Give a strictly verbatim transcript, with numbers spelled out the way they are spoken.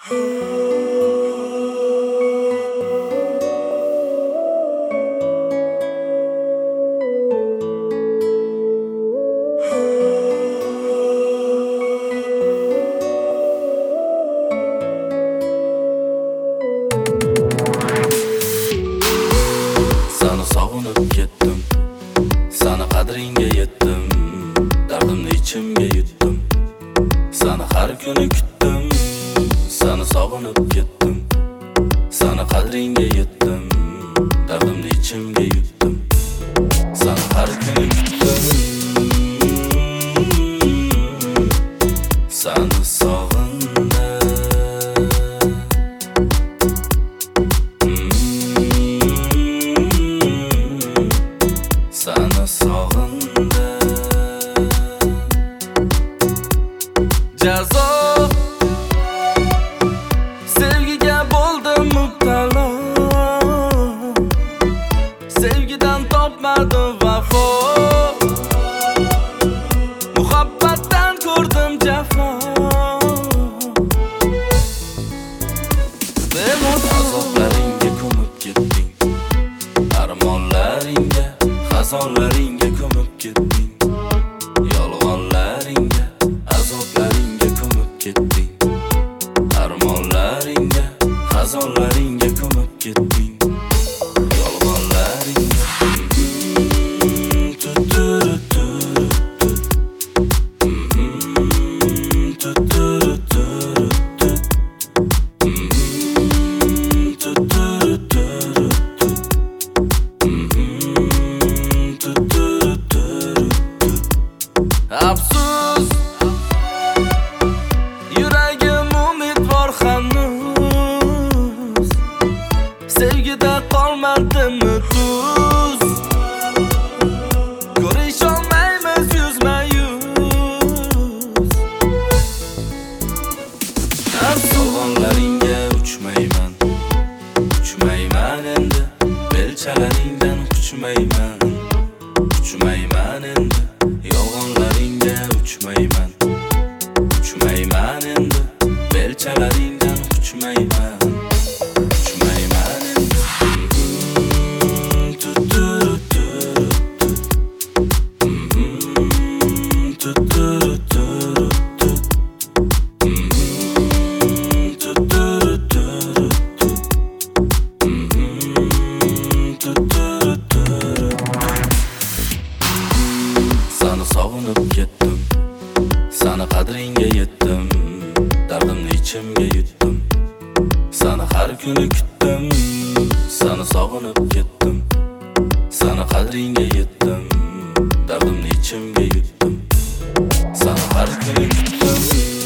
Seni sog'inib ketdim, seni qadringga yetdim, dardimni ichimga yutdim, seni har kuni kutdim. Seni sog'inib ketdim, seni qadringga yetdim, dardimni ichimga yutdim, seni har kuni kutdim. Seni sog'indim, seni sog'indim. Jazo sevgiga bo'ldim mubtalo, sevgidan topmadim vafo, muhabbatdan ko'rdim jafo. Azoblaringga ko'mib ketding, armonlaringga, xazonlaringga ko'mib ketding, yolg'onlaringga, azoblaringga ko'mib ketding, armonlaringga, xazonlaringga ko'mib ketding, yolg'onlaringga. Afsus, yuragim umidvor hanuz, sevgida qolmadimi tuz, ko'risholmaymiz yuzma-yuz. Afsuslaringga uchmayman, uchmayman endi, belchalaringdan quchmayman, uchmayman endi, yolg'onlaringga uchmayman, uchmayman endi, belchalaringdan quchmayman, uchmayman endi. Seni sog'inib ketdim, seni qadringga yetdim, dardimni ichimga yutdim, seni har kuni kutdim. Seni sog'inib ketdim, seni qadringga yetdim, dardimni ichimga yutdim, seni har kuni kutdim.